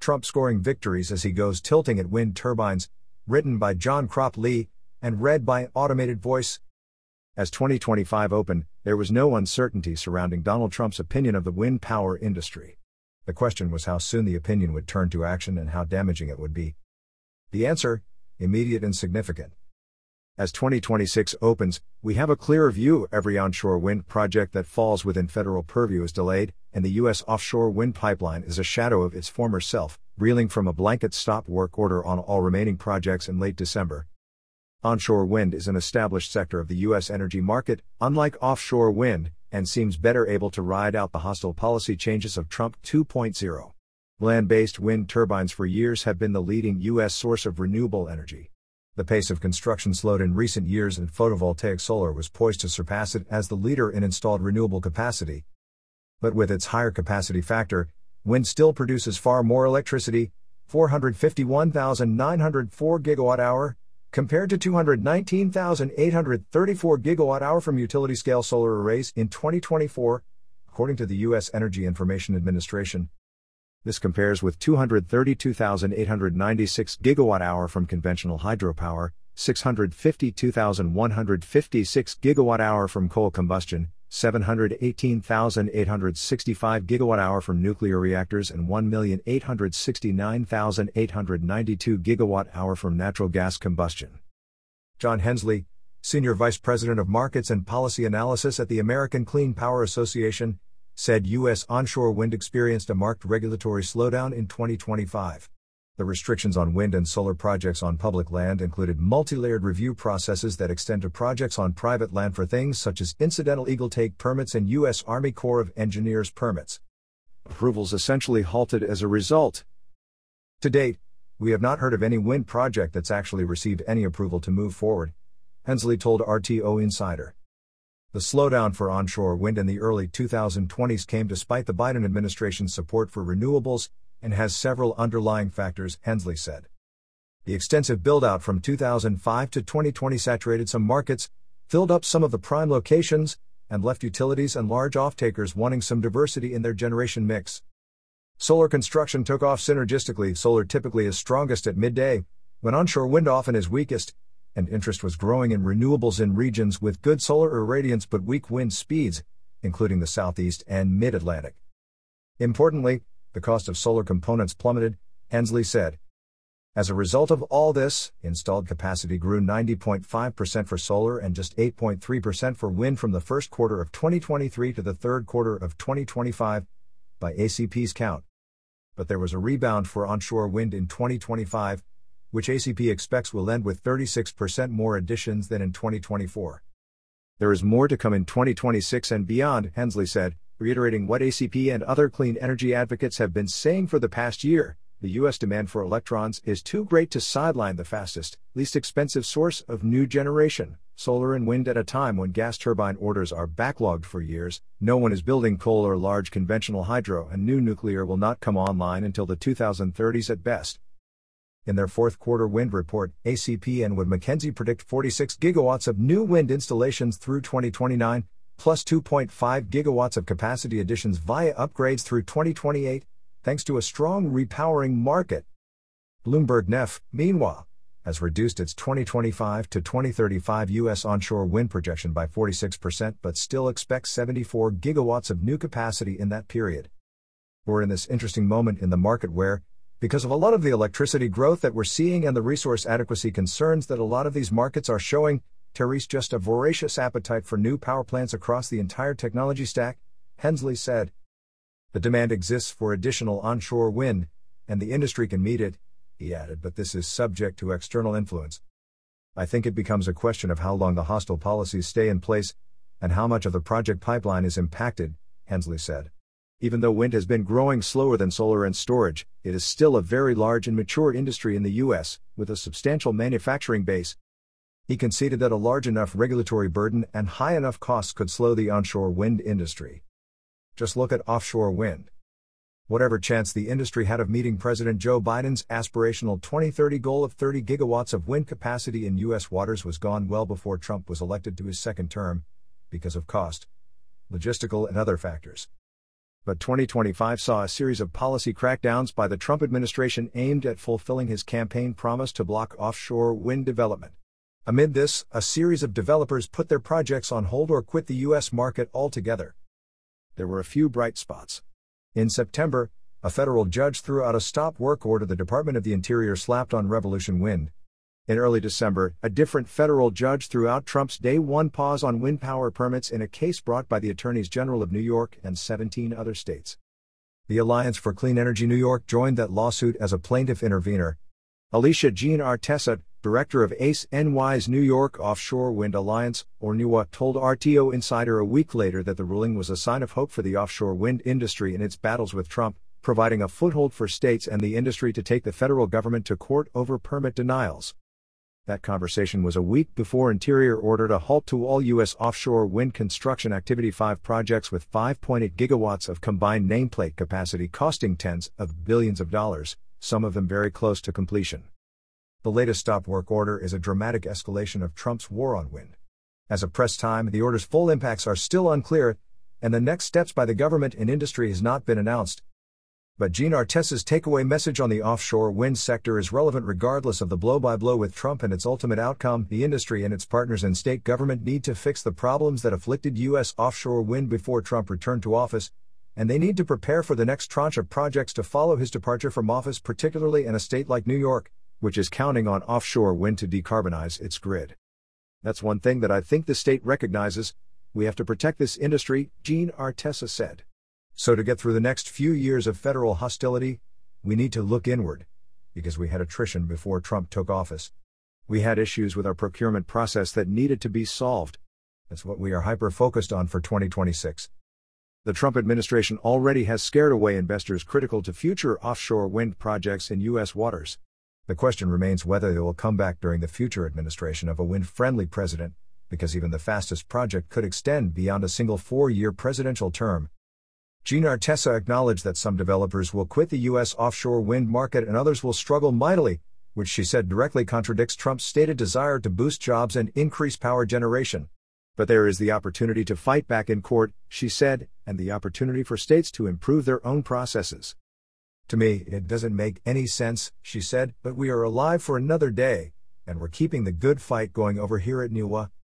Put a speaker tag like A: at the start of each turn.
A: Trump scoring victories as he goes tilting at wind turbines, written by John Crop Lee, and read by Automated Voice. As 2025 opened, there was no uncertainty surrounding Donald Trump's opinion of the wind power industry. The question was how soon the opinion would turn to action and how damaging it would be. The answer? Immediate and significant. As 2026 opens, we have a clearer view. Every onshore wind project that falls within federal purview is delayed, and the U.S. offshore wind pipeline is a shadow of its former self, reeling from a blanket stop work order on all remaining projects in late December. Onshore wind is an established sector of the U.S. energy market, unlike offshore wind, and seems better able to ride out the hostile policy changes of Trump 2.0. Land-based wind turbines for years have been the leading U.S. source of renewable energy. The pace of construction slowed in recent years and photovoltaic solar was poised to surpass it as the leader in installed renewable capacity. But with its higher capacity factor, wind still produces far more electricity, 451,904 gigawatt-hour, compared to 219,834 gigawatt-hour from utility-scale solar arrays in 2024, according to the U.S. Energy Information Administration. This compares with 232,896 gigawatt-hour from conventional hydropower, 652,156 gigawatt-hour from coal combustion, 718,865 gigawatt-hour from nuclear reactors and 1,869,892 gigawatt-hour from natural gas combustion. John Hensley, Senior Vice President of Markets and Policy Analysis at the American Clean Power Association, said U.S. onshore wind experienced a marked regulatory slowdown in 2025. The restrictions on wind and solar projects on public land included multi-layered review processes that extend to projects on private land for things such as incidental eagle take permits and U.S. Army Corps of Engineers permits. Approvals essentially halted as a result. To date, we have not heard of any wind project that's actually received any approval to move forward, Hensley told RTO Insider. The slowdown for onshore wind in the early 2020s came despite the Biden administration's support for renewables and has several underlying factors, Hensley said. The extensive build-out from 2005 to 2020 saturated some markets, filled up some of the prime locations, and left utilities and large off-takers wanting some diversity in their generation mix. Solar construction took off synergistically. Solar typically is strongest at midday, when onshore wind often is weakest, and interest was growing in renewables in regions with good solar irradiance but weak wind speeds, including the Southeast and Mid-Atlantic. Importantly, the cost of solar components plummeted, Hensley said. As a result of all this, installed capacity grew 90.5% for solar and just 8.3% for wind from the first quarter of 2023 to the third quarter of 2025, by ACP's count. But there was a rebound for onshore wind in 2025, which ACP expects will end with 36% more additions than in 2024. There is more to come in 2026 and beyond, Hensley said, reiterating what ACP and other clean energy advocates have been saying for the past year. The U.S. demand for electrons is too great to sideline the fastest, least expensive source of new generation, solar and wind at a time when gas turbine orders are backlogged for years. No one is building coal or large conventional hydro, and new nuclear will not come online until the 2030s at best. In their fourth quarter wind report, ACP and Wood Mackenzie predict 46 gigawatts of new wind installations through 2029, plus 2.5 gigawatts of capacity additions via upgrades through 2028, thanks to a strong repowering market. Bloomberg NEF, meanwhile, has reduced its 2025 to 2035 U.S. onshore wind projection by 46% but still expects 74 gigawatts of new capacity in that period. We're in this interesting moment in the market where, because of a lot of the electricity growth that we're seeing and the resource adequacy concerns that a lot of these markets are showing, there is just a voracious appetite for new power plants across the entire technology stack, Hensley said. The demand exists for additional onshore wind, and the industry can meet it, he added, but this is subject to external influence. I think it becomes a question of how long the hostile policies stay in place, and how much of the project pipeline is impacted, Hensley said. Even though wind has been growing slower than solar and storage, it is still a very large and mature industry in the U.S., with a substantial manufacturing base. He conceded that a large enough regulatory burden and high enough costs could slow the onshore wind industry. Just look at offshore wind. Whatever chance the industry had of meeting President Joe Biden's aspirational 2030 goal of 30 gigawatts of wind capacity in U.S. waters was gone well before Trump was elected to his second term, because of cost, logistical and other factors. But 2025 saw a series of policy crackdowns by the Trump administration aimed at fulfilling his campaign promise to block offshore wind development. Amid this, a series of developers put their projects on hold or quit the U.S. market altogether. There were a few bright spots. In September, a federal judge threw out a stop work order the Department of the Interior slapped on Revolution Wind. In early December, a different federal judge threw out Trump's Day One pause on wind power permits in a case brought by the Attorneys General of New York and 17 other states. The Alliance for Clean Energy New York joined that lawsuit as a plaintiff intervener. Alicia Jean Artesa, director of ACE NY's New York Offshore Wind Alliance, or NUA, told RTO Insider a week later that the ruling was a sign of hope for the offshore wind industry in its battles with Trump, providing a foothold for states and the industry to take the federal government to court over permit denials. That conversation was a week before Interior ordered a halt to all U.S. offshore wind construction activity. 5 projects with 5.8 gigawatts of combined nameplate capacity costing tens of billions of dollars, some of them very close to completion. The latest stop work order is a dramatic escalation of Trump's war on wind. As of press time, the order's full impacts are still unclear, and the next steps by the government and industry has not been announced. But Jean Artesa's takeaway message on the offshore wind sector is relevant regardless of the blow-by-blow with Trump and its ultimate outcome. The industry and its partners in state government need to fix the problems that afflicted U.S. offshore wind before Trump returned to office, and they need to prepare for the next tranche of projects to follow his departure from office, particularly in a state like New York, which is counting on offshore wind to decarbonize its grid. That's one thing that I think the state recognizes. We have to protect this industry, Jean Artesa said. So to get through the next few years of federal hostility, we need to look inward, because we had attrition before Trump took office. We had issues with our procurement process that needed to be solved. That's what we are hyper-focused on for 2026. The Trump administration already has scared away investors critical to future offshore wind projects in U.S. waters. The question remains whether they will come back during the future administration of a wind-friendly president, because even the fastest project could extend beyond a single 4-year presidential term. Jean Artesa acknowledged that some developers will quit the U.S. offshore wind market and others will struggle mightily, which she said directly contradicts Trump's stated desire to boost jobs and increase power generation. But there is the opportunity to fight back in court, she said, and the opportunity for states to improve their own processes. To me, it doesn't make any sense, she said, but we are alive for another day, and we're keeping the good fight going over here at NUA.